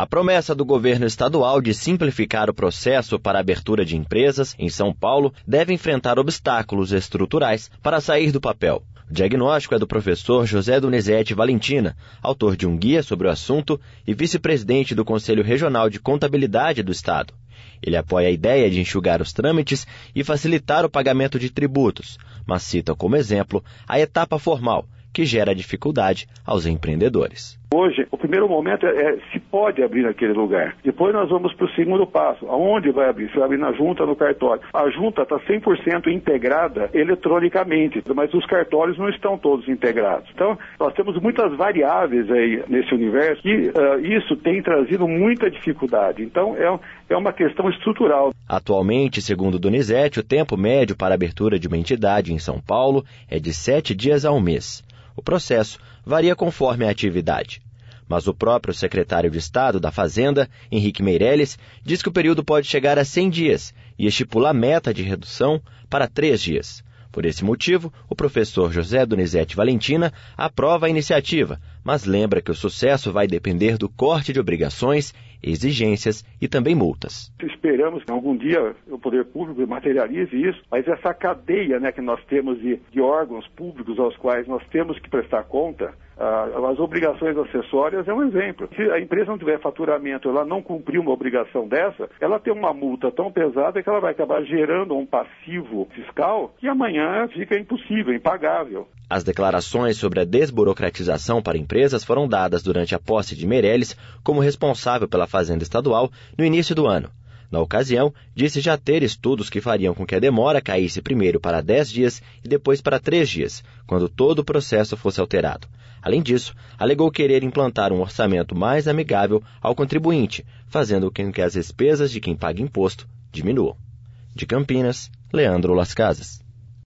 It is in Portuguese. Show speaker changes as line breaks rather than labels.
A promessa do governo estadual de simplificar o processo para a abertura de empresas em São Paulo deve enfrentar obstáculos estruturais para sair do papel. O diagnóstico é do professor José Donizete Valentina, autor de um guia sobre o assunto e vice-presidente do Conselho Regional de Contabilidade do Estado. Ele apoia a ideia de enxugar os trâmites e facilitar o pagamento de tributos, mas cita como exemplo a etapa formal, que gera dificuldade aos empreendedores.
Hoje, o primeiro momento é se pode abrir naquele lugar. Depois nós vamos para o segundo passo. Aonde vai abrir? Se vai abrir na junta ou no cartório? A junta está 100% integrada eletronicamente, mas os cartórios não estão todos integrados. Então, nós temos muitas variáveis aí nesse universo e isso tem trazido muita dificuldade. Então, é uma questão estrutural.
Atualmente, segundo Donizete, o tempo médio para a abertura de uma entidade em São Paulo é de 7 dias a um mês. O processo varia conforme a atividade. Mas o próprio secretário de Estado da Fazenda, Henrique Meirelles, diz que o período pode chegar a 100 dias e estipula a meta de redução para 3 dias. Por esse motivo, o professor José Donizete Valentina aprova a iniciativa, mas lembra que o sucesso vai depender do corte de obrigações, exigências e também multas.
Esperamos que algum dia o poder público materialize isso, mas essa cadeia, que nós temos de órgãos públicos aos quais nós temos que prestar conta, as obrigações acessórias é um exemplo. Se a empresa não tiver faturamento, ela não cumprir uma obrigação dessa, ela tem uma multa tão pesada que ela vai acabar gerando um passivo fiscal que amanhã fica impossível, impagável.
As declarações sobre a desburocratização para empresas foram dadas durante a posse de Meirelles como responsável pela Fazenda Estadual no início do ano. Na ocasião, disse já ter estudos que fariam com que a demora caísse primeiro para 10 dias e depois para 3 dias, quando todo o processo fosse alterado. Além disso, alegou querer implantar um orçamento mais amigável ao contribuinte, fazendo com que as despesas de quem paga imposto diminuam. De Campinas, Leandro Las Casas.